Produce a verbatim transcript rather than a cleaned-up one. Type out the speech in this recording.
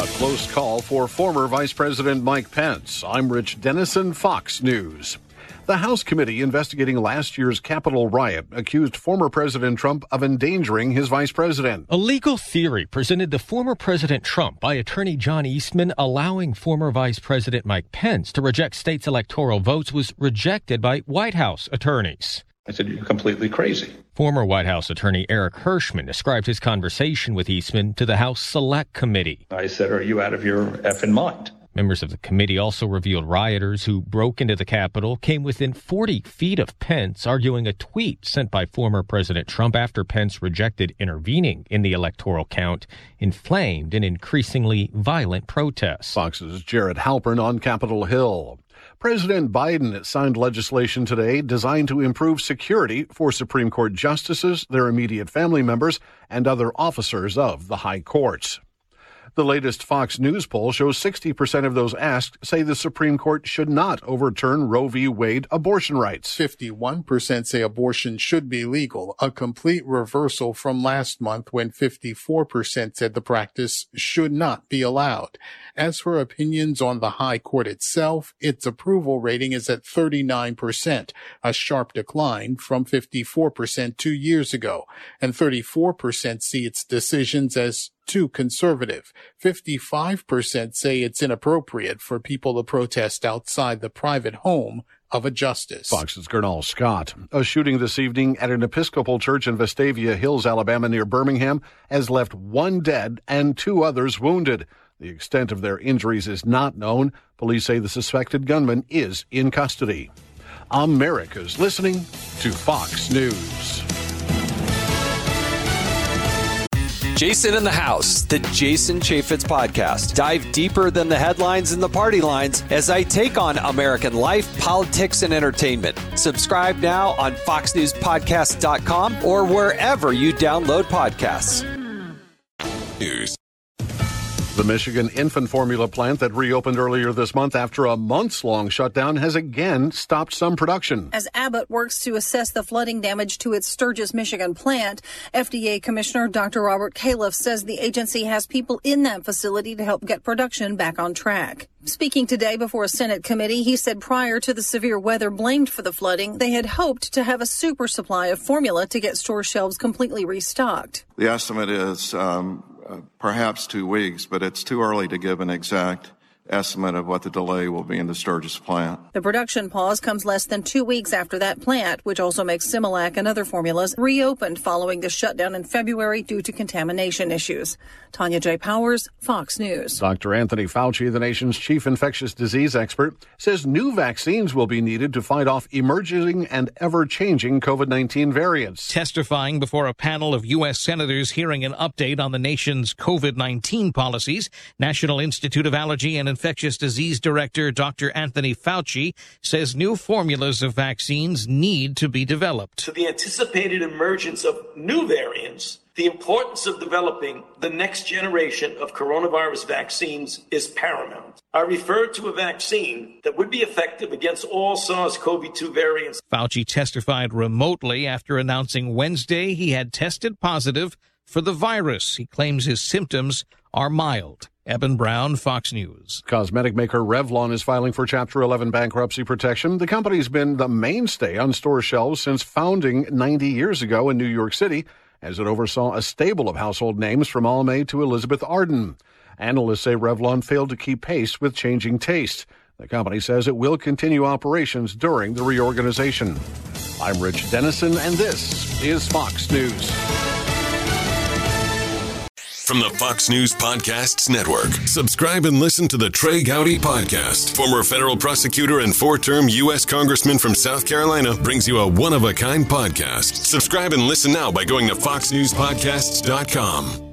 A close call for former Vice President Mike Pence. I'm Rich Dennison, Fox News. The House committee investigating last year's Capitol riot accused former President Trump of endangering his vice president. A legal theory presented to former President Trump by attorney John Eastman allowing former Vice President Mike Pence to reject states' electoral votes was rejected by White House attorneys. I said, you're completely crazy. Former White House attorney Eric Hirschman described his conversation with Eastman to the House Select Committee. I said, are you out of your effing mind? Members of the committee also revealed rioters who broke into the Capitol came within forty feet of Pence, arguing a tweet sent by former President Trump after Pence rejected intervening in the electoral count, inflamed an increasingly violent protests. Fox's Jared Halpern on Capitol Hill. President Biden signed legislation today designed to improve security for Supreme Court justices, their immediate family members, and other officers of the high courts. The latest Fox News poll shows sixty percent of those asked say the Supreme Court should not overturn Roe v. Wade abortion rights. fifty-one percent say abortion should be legal, a complete reversal from last month when fifty-four percent said the practice should not be allowed. As for opinions on the High Court itself, its approval rating is at thirty-nine percent, a sharp decline from fifty-four percent two years ago, and thirty-four percent see its decisions as too conservative. fifty-five percent say it's inappropriate for people to protest outside the private home of a justice. Fox's Gernal Scott. A shooting this evening at an Episcopal church in Vestavia Hills, Alabama, near Birmingham, has left one dead and two others wounded. The extent of their injuries is not known. Police say the suspected gunman is in custody. America's listening to Fox News. Jason in the House, the Jason Chaffetz podcast. Dive deeper than the headlines and the party lines as I take on American life, politics, and entertainment. Subscribe now on fox news podcast dot com or wherever you download podcasts. News. The Michigan infant formula plant that reopened earlier this month after a months-long shutdown has again stopped some production. As Abbott works to assess the flooding damage to its Sturgis, Michigan plant, F D A Commissioner Doctor Robert Califf says the agency has people in that facility to help get production back on track. Speaking today before a Senate committee, he said prior to the severe weather blamed for the flooding, they had hoped to have a super supply of formula to get store shelves completely restocked. The estimate is um, uh, perhaps two weeks, but it's too early to give an exact estimate of what the delay will be in the Sturgis plant. The production pause comes less than two weeks after that plant, which also makes Similac and other formulas, reopened following the shutdown in February due to contamination issues. Tanya J. Powers, Fox News. Doctor Anthony Fauci, the nation's chief infectious disease expert, says new vaccines will be needed to fight off emerging and ever-changing COVID nineteen variants. Testifying before a panel of U S senators hearing an update on the nation's COVID nineteen policies, National Institute of Allergy and Infectious Disease Director Doctor Anthony Fauci says new formulas of vaccines need to be developed. To the anticipated emergence of new variants, the importance of developing the next generation of coronavirus vaccines is paramount. I refer to a vaccine that would be effective against all SARS-C o V two variants. Fauci testified remotely after announcing Wednesday he had tested positive for the virus. He claims his symptoms are mild. Eben Brown, Fox News. Cosmetic maker Revlon is filing for Chapter eleven bankruptcy protection. The company's been the mainstay on store shelves since founding ninety years ago in New York City, as it oversaw a stable of household names from Almay to Elizabeth Arden. Analysts say Revlon failed to keep pace with changing taste. The company says it will continue operations during the reorganization. I'm Rich Dennison, and this is Fox News. From the Fox News Podcasts Network, subscribe and listen to the Trey Gowdy Podcast. Former federal prosecutor and four-term U S Congressman from South Carolina brings you a one-of-a-kind podcast. Subscribe and listen now by going to fox news podcasts dot com.